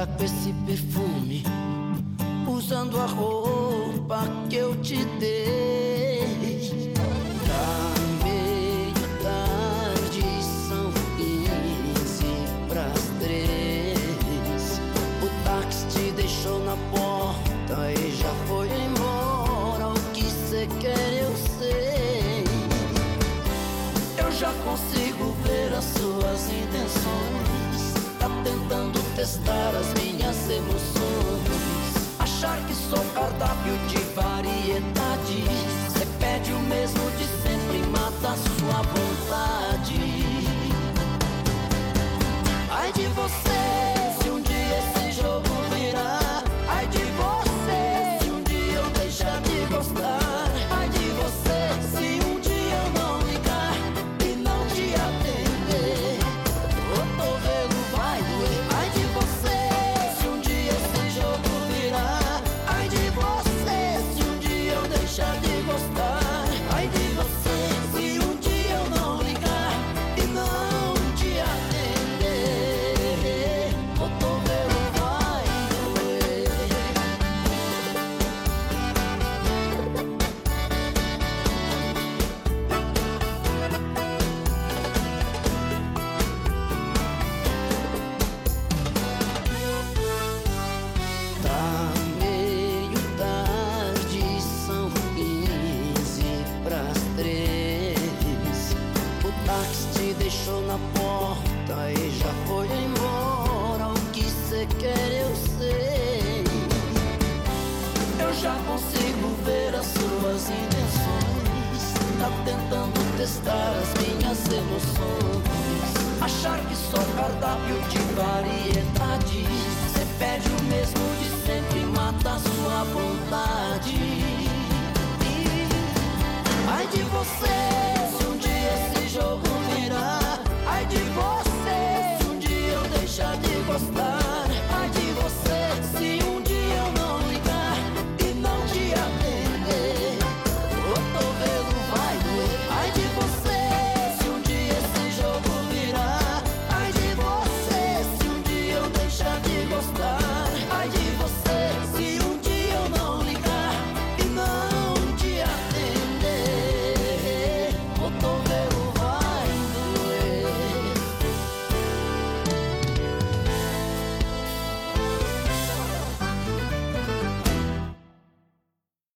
com esse perfume, usando a roupa que eu te dei. Tá meio tarde, são 15 para as 3. O táxi te deixou na porta e já foi embora. O que cê quer eu sei. Eu já consigo ver as suas intenções. Tá tentando testar as minhas emoções. Achar que sou cardápio de variedade. Cê pede o mesmo de sempre e mata a sua vontade. Ai de você, se um dia esse jogo virar. Ai de você, se um dia eu deixar de gostar. Ai de você, se um dia eu não ligar e não te atender. O cotovelo vai doer. Ai de você, se um dia esse jogo virar. Ai de você, se um dia eu deixar de gostar. Ai de você, se um dia eu não ligar e não te atender. O cotovelo vai doer. Tá meio tarde, são 15 para as 3. O táxi te deixou na porta e já foi embora. O que cê quer eu sei. Eu já consigo ver as suas intenções. Tá tentando testar as minhas emoções. Achar que sou cardápio de variedade. Cê pede o mesmo de sempre e mata a sua vontade. Ai de você,